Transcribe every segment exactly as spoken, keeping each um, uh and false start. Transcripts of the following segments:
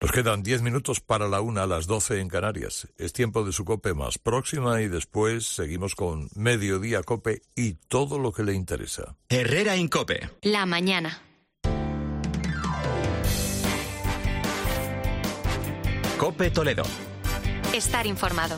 Nos quedan diez minutos para la una, a las doce en Canarias. Es tiempo de su COPE más próxima y después seguimos con Mediodía COPE y todo lo que le interesa. Herrera en COPE. La mañana. COPE Toledo. Estar informado.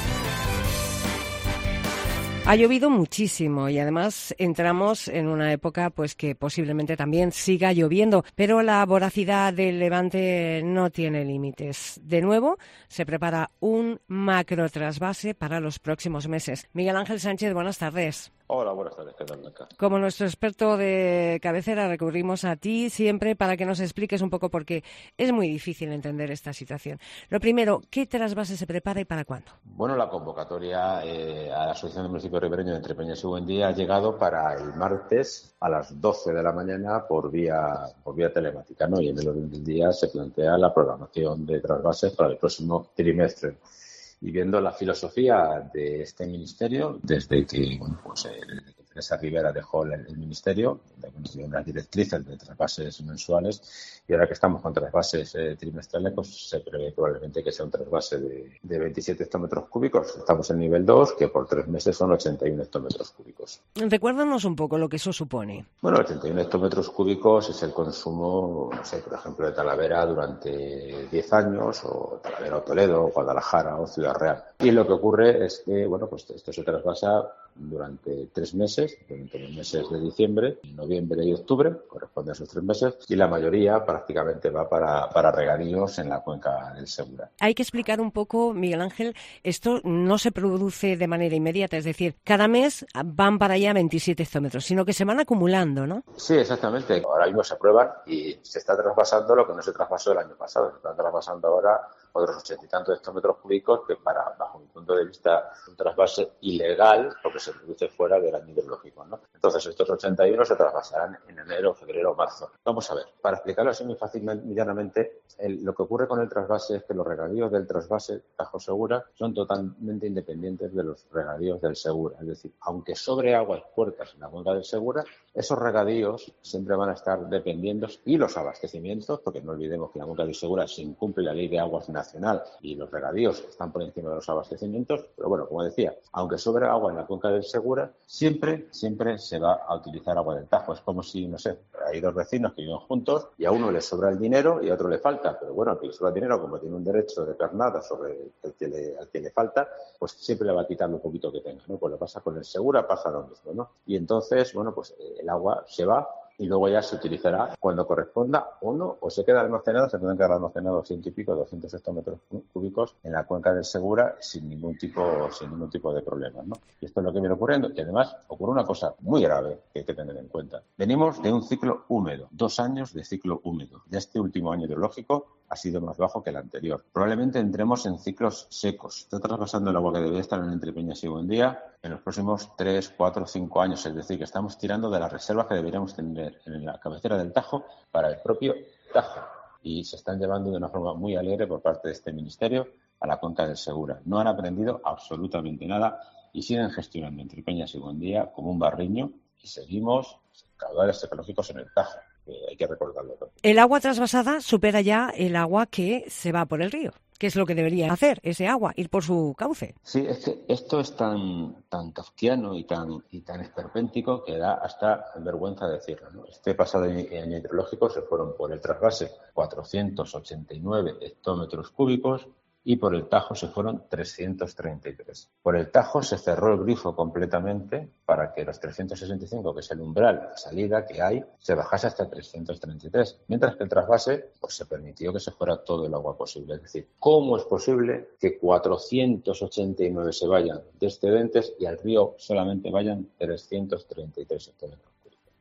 Ha llovido muchísimo y además entramos en una época pues que posiblemente también siga lloviendo, pero la voracidad del Levante no tiene límites. De nuevo, se prepara un macro trasvase para los próximos meses. Miguel Ángel Sánchez, buenas tardes. Hola, buenas tardes, ¿qué tal, Blanca? Como nuestro experto de cabecera, recurrimos a ti siempre para que nos expliques un poco, porque es muy difícil entender esta situación. Lo primero, ¿qué trasvase se prepara y para cuándo? Bueno, la convocatoria eh, a la Asociación de Municipios Ribereños de Entre Peñas y Buendía ha llegado para el martes a las doce de la mañana por vía por vía telemática, ¿no? Y en el orden del día se plantea la programación de trasvases para el próximo trimestre. Y viendo la filosofía de este ministerio, desde que, bueno, pues, eh, Teresa Rivera dejó el, el ministerio, de unas directrices de trasvases mensuales, y ahora que estamos con trasvases eh, trimestrales, pues se prevé probablemente que sea un trasvase de, de veintisiete hectómetros cúbicos. Estamos en nivel dos, que por tres meses son ochenta y uno hectómetros cúbicos. Recuérdanos un poco lo que eso supone. Bueno, ochenta y uno hectómetros cúbicos es el consumo, no sé, por ejemplo, de Talavera durante diez años, o Talavera o Toledo, o Guadalajara o Ciudad Real. Y lo que ocurre es que, bueno, pues esto se trasvasa durante tres meses, durante los meses de diciembre, noviembre y octubre, corresponde a esos tres meses, y la mayoría prácticamente va para, para regadíos en la cuenca del Segura. Hay que explicar un poco, Miguel Ángel, esto no se produce de manera inmediata, es decir, cada mes van para allá veintisiete hectómetros, sino que se van acumulando, ¿no? Sí, exactamente. Ahora mismo se prueban y se está traspasando lo que no se traspasó el año pasado. Se está traspasando ahora otros ochenta y tantos hectómetros cúbicos que, para, bajo mi punto de vista, es un trasvase ilegal porque se produce fuera del año hidrológico, ¿no? Entonces, estos ochenta y uno se traspasarán en enero, febrero o marzo. Vamos a ver, para explicarlo así muy fácilmente y llanamente, el, lo que ocurre con el trasvase es que los regadíos del trasvase Tajo Segura son totalmente independientes de los regadíos del Segura. Es decir, aunque sobre aguas puertas en la cuenca del Segura, esos regadíos siempre van a estar dependiendo, y los abastecimientos, porque no olvidemos que en la cuenca del Segura se incumple la ley de aguas nacional y los regadíos están por encima de los abastecimientos, pero bueno, como decía, aunque sobre agua en la cuenca del Segura, siempre, siempre se va a utilizar agua del Tajo. Es como si, no sé, hay dos vecinos que viven juntos y a uno le sobra el dinero y a otro le falta, pero bueno, al que le sobra el dinero, como tiene un derecho de pernada sobre el que le, al que le falta, pues siempre le va a quitar lo poquito que tenga, ¿no? Pues lo pasa con el Segura, pasa lo mismo, ¿no? Y entonces, bueno, pues el agua se va y luego ya se utilizará cuando corresponda o no, o se queda almacenado, se pueden quedar almacenados ciento y pico, doscientos hectómetros cúbicos en la cuenca del Segura sin ningún tipo, sin ningún tipo de problemas, ¿no? Y esto es lo que viene ocurriendo. Y además ocurre una cosa muy grave que hay que tener en cuenta. Venimos de un ciclo húmedo, dos años de ciclo húmedo. Ya este último año hidrológico ha sido más bajo que el anterior. Probablemente entremos en ciclos secos. Está traspasando el agua que debería estar en Entre Peñas y Buendía en los próximos tres, cuatro, cinco años. Es decir, que estamos tirando de las reservas que deberíamos tener en la cabecera del Tajo para el propio Tajo. Y se están llevando de una forma muy alegre por parte de este ministerio a la cuenca del Segura. No han aprendido absolutamente nada y siguen gestionando Entre Peñas y Buendía como un barriño y seguimos caudales ecológicos en el Tajo. Que hay que recordarlo todo. El agua trasvasada supera ya el agua que se va por el río, que es lo que debería hacer ese agua, ir por su cauce. Sí, es que esto es tan tan kafkiano y tan y tan esperpéntico que da hasta vergüenza decirlo, ¿no? Este pasado año hidrológico se fueron por el trasvase cuatrocientos ochenta y nueve hectómetros cúbicos y por el Tajo se fueron trescientos treinta y tres. Por el Tajo se cerró el grifo completamente para que los trescientos sesenta y cinco, que es el umbral de salida que hay, se bajase hasta trescientos treinta y tres. Mientras que el trasvase, pues se permitió que se fuera todo el agua posible. Es decir, ¿cómo es posible que cuatrocientos ochenta y nueve se vayan de excedentes y al río solamente vayan trescientos treinta y tres hectómetros?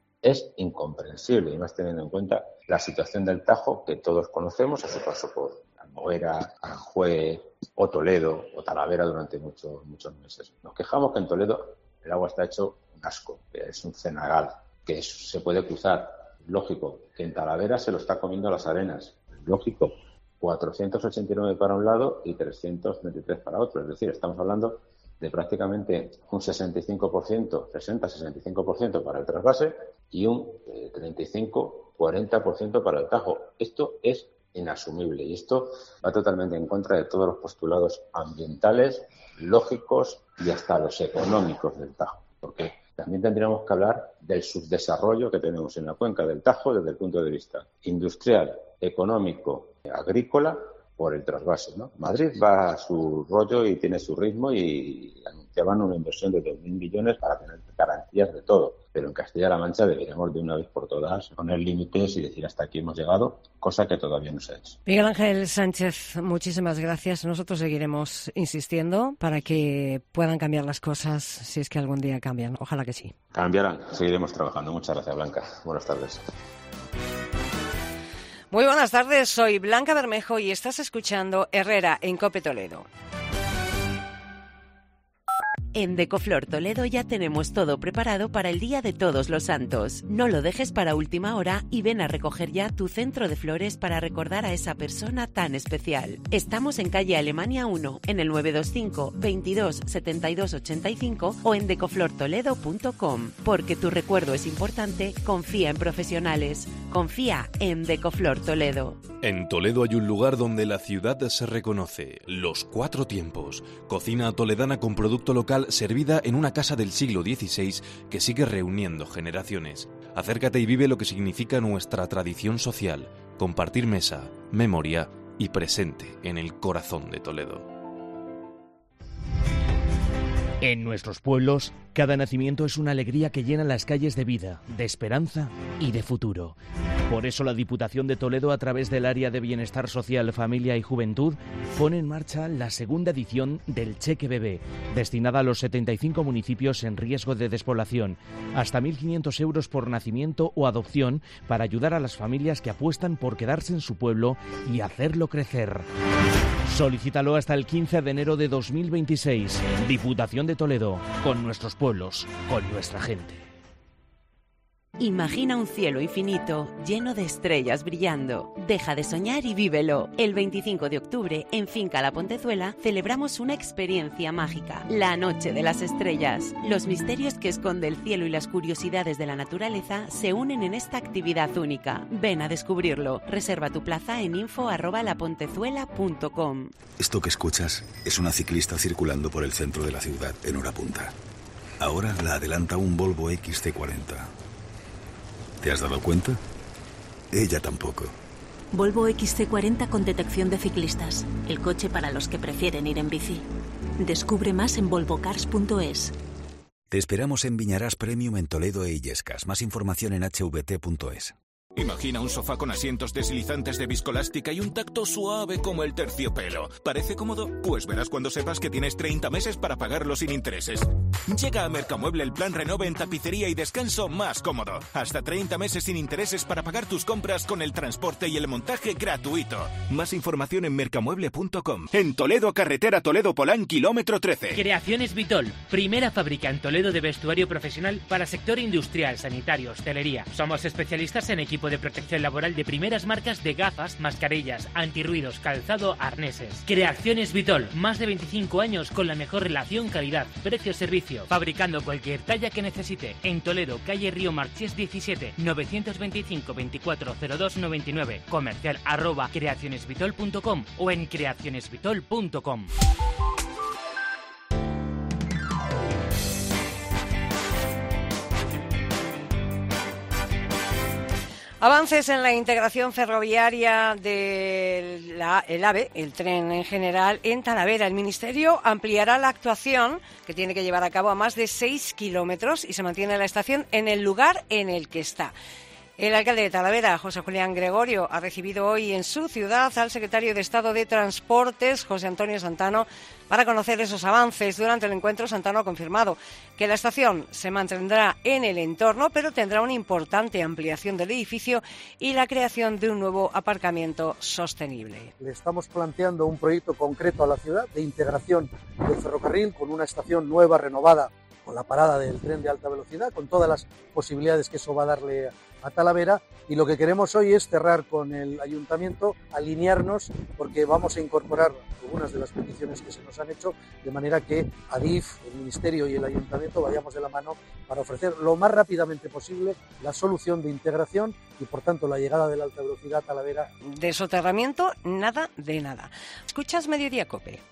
Es incomprensible, y más teniendo en cuenta la situación del Tajo que todos conocemos a su paso por Almoera, Aranjuez o Toledo o Talavera durante muchos muchos meses. Nos quejamos que en Toledo el agua está hecho un asco, que es un cenagal, que es, se puede cruzar. Lógico, que en Talavera se lo está comiendo las arenas. Lógico, cuatrocientos ochenta y nueve para un lado y trescientos treinta y tres para otro. Es decir, estamos hablando de prácticamente un sesenta y cinco por ciento, sesenta a sesenta y cinco por ciento para el trasvase y un eh, treinta y cinco a cuarenta por ciento para el Tajo. Esto es inasumible. Y esto va totalmente en contra de todos los postulados ambientales, lógicos y hasta los económicos del Tajo. Porque también tendríamos que hablar del subdesarrollo que tenemos en la cuenca del Tajo desde el punto de vista industrial, económico, agrícola, por el trasvase, ¿no? Madrid va a su rollo y tiene su ritmo y anunciaban una inversión de dos mil millones para tener garantías de todo. Pero en Castilla-La Mancha deberíamos de una vez por todas poner límites y decir hasta aquí hemos llegado, cosa que todavía no se ha hecho. Miguel Ángel Sánchez, muchísimas gracias. Nosotros seguiremos insistiendo para que puedan cambiar las cosas si es que algún día cambian. Ojalá que sí. Cambiarán, seguiremos trabajando. Muchas gracias, Blanca. Buenas tardes. Muy buenas tardes, soy Blanca Bermejo y estás escuchando Herrera en COPE Toledo. En Decoflor Toledo ya tenemos todo preparado para el Día de Todos los Santos. No lo dejes para última hora y ven a recoger ya tu centro de flores para recordar a esa persona tan especial. Estamos en calle Alemania uno, en el nueve dos cinco, veintidós, setenta y dos, ochenta y cinco o en decoflor toledo punto com. Porque tu recuerdo es importante, confía en profesionales. Confía en Decoflor Toledo. En Toledo hay un lugar donde la ciudad se reconoce, Los Cuatro Tiempos, cocina toledana con producto local servida en una casa del siglo dieciséis que sigue reuniendo generaciones. Acércate y vive lo que significa nuestra tradición social, compartir mesa, memoria y presente en el corazón de Toledo. En nuestros pueblos, cada nacimiento es una alegría que llena las calles de vida, de esperanza y de futuro. Por eso la Diputación de Toledo, a través del Área de Bienestar Social, Familia y Juventud, pone en marcha la segunda edición del Cheque Bebé, destinada a los setenta y cinco municipios en riesgo de despoblación, hasta mil quinientos euros por nacimiento o adopción para ayudar a las familias que apuestan por quedarse en su pueblo y hacerlo crecer. Solicítalo hasta el quince de enero de dos mil veintiséis. Diputación de Toledo, con nuestros pueblos, con nuestra gente. Imagina un cielo infinito lleno de estrellas brillando. Deja de soñar y vívelo. El veinticinco de octubre, en Finca La Pontezuela, celebramos una experiencia mágica, la Noche de las Estrellas. Los misterios que esconde el cielo y las curiosidades de la naturaleza se unen en esta actividad única. Ven a descubrirlo. Reserva tu plaza en info arroba lapontezuela punto com. Esto que escuchas es una ciclista circulando por el centro de la ciudad en hora punta. Ahora la adelanta un Volvo equis ce cuarenta. ¿Te has dado cuenta? Ella tampoco. Volvo equis ce cuarenta con detección de ciclistas. El coche para los que prefieren ir en bici. Descubre más en volvo cars punto es. Te esperamos en Viñarás Premium en Toledo e Illescas. Más información en hache ve te punto es. Imagina un sofá con asientos deslizantes de viscoelástica y un tacto suave como el terciopelo. ¿Parece cómodo? Pues verás cuando sepas que tienes treinta meses para pagarlo sin intereses. Llega a Mercamueble el plan Renove en tapicería y descanso más cómodo. Hasta treinta meses sin intereses para pagar tus compras con el transporte y el montaje gratuito. Más información en mercamueble punto com. En Toledo, carretera Toledo-Polán, kilómetro trece. Creaciones Vitol, primera fábrica en Toledo de vestuario profesional para sector industrial, sanitario, hostelería. Somos especialistas en equipo de protección laboral de primeras marcas de gafas, mascarillas, antirruidos, calzado, arneses. Creaciones Vitol, más de veinticinco años con la mejor relación calidad, precio-servicio, fabricando cualquier talla que necesite. En Toledo, calle Río Marchés diecisiete, novecientos veinticinco, veinticuatro cero dos noventa y nueve, comercial arroba creacionesvitol punto com o en creacionesvitol punto com. Avances en la integración ferroviaria del AVE, el tren en general, en Talavera. El Ministerio ampliará la actuación que tiene que llevar a cabo a más de seis kilómetros y se mantiene la estación en el lugar en el que está. El alcalde de Talavera, José Julián Gregorio, ha recibido hoy en su ciudad al secretario de Estado de Transportes, José Antonio Santano, para conocer esos avances. Durante el encuentro, Santano ha confirmado que la estación se mantendrá en el entorno, pero tendrá una importante ampliación del edificio y la creación de un nuevo aparcamiento sostenible. Le estamos planteando un proyecto concreto a la ciudad de integración del ferrocarril con una estación nueva, renovada, con la parada del tren de alta velocidad, con todas las posibilidades que eso va a darle a Talavera, y lo que queremos hoy es cerrar con el ayuntamiento, alinearnos, porque vamos a incorporar algunas de las peticiones que se nos han hecho, de manera que Adif, el Ministerio y el Ayuntamiento vayamos de la mano para ofrecer lo más rápidamente posible la solución de integración y, por tanto, la llegada de la alta velocidad a Talavera. De soterramiento, nada de nada. ¿Escuchas Mediodía COPE?